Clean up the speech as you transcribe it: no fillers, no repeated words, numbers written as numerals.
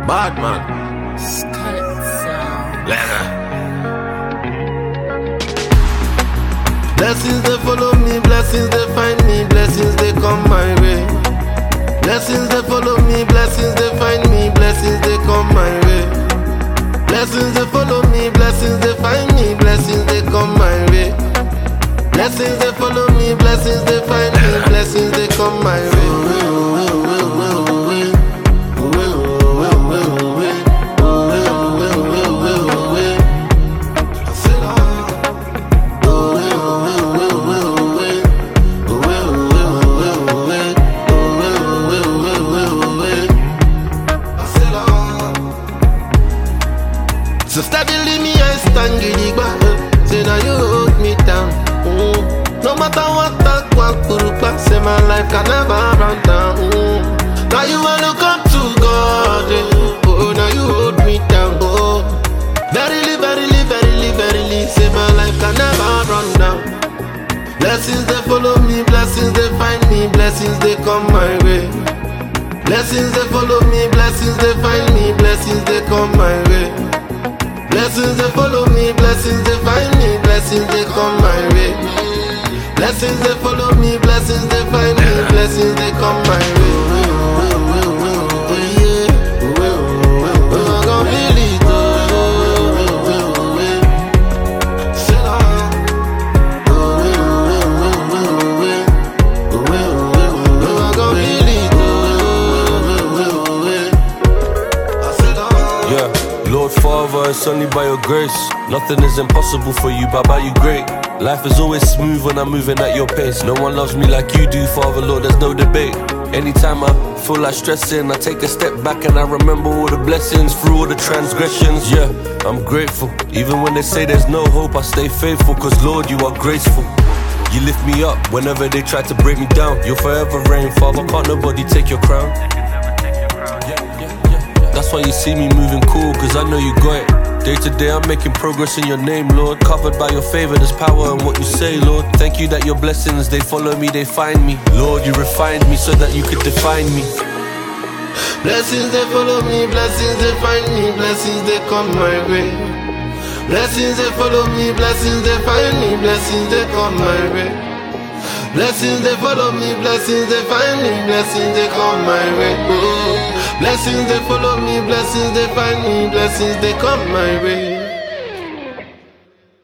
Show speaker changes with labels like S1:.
S1: Bad man. Leather. Blessings they follow me, blessings they find me, blessings they come my way. Blessings they follow me, blessings they find me, blessings they come my way. Blessings they follow me, blessings they find me, blessings they come my way. Blessings they follow me, blessings they find me, blessings they come my way. So steadily me I stand gidigba. Say now you hold me down. No matter what that walk purupa. Say my life can never run down. Now you wanna come to God. Oh, now you hold me down. Oh, verily, verily, verily, verily. Say my life can never run down. Blessings they follow me, blessings they find me, blessings they come my way. Blessings they follow me, blessings they find me, blessings they come my way. Blessings they follow me, blessings they find me, blessings they come my way. Blessings they follow me, blessings they find me, blessings they come my way. I'm gonna feel it,
S2: Lord Father, it's only by your grace. Nothing is impossible for you, but by you great. Life is always smooth when I'm moving at your pace. No one loves me like you do, Father, Lord, there's no debate. Anytime I feel like stressing, I take a step back and I remember all the blessings through all the transgressions. Yeah, I'm grateful. Even when they say there's no hope, I stay faithful, cause Lord, you are graceful. You lift me up whenever they try to break me down. You'll forever reign, Father, can't nobody take your crown. That's why you see me moving cool, cause I know you got it. Day to day I'm making progress in your name, Lord. Covered by your favor, there's power in what you say, Lord. Thank you that your blessings, they follow me, they find me. Lord, you refined me so that you could define me.
S1: Blessings they follow me, blessings they find me, blessings they come my way. Blessings they follow me, blessings they find me, blessings they come my way. Blessings they follow me, blessings they find me, blessings they come my way. Oh. Blessings they follow me, blessings they find me, blessings they come my way.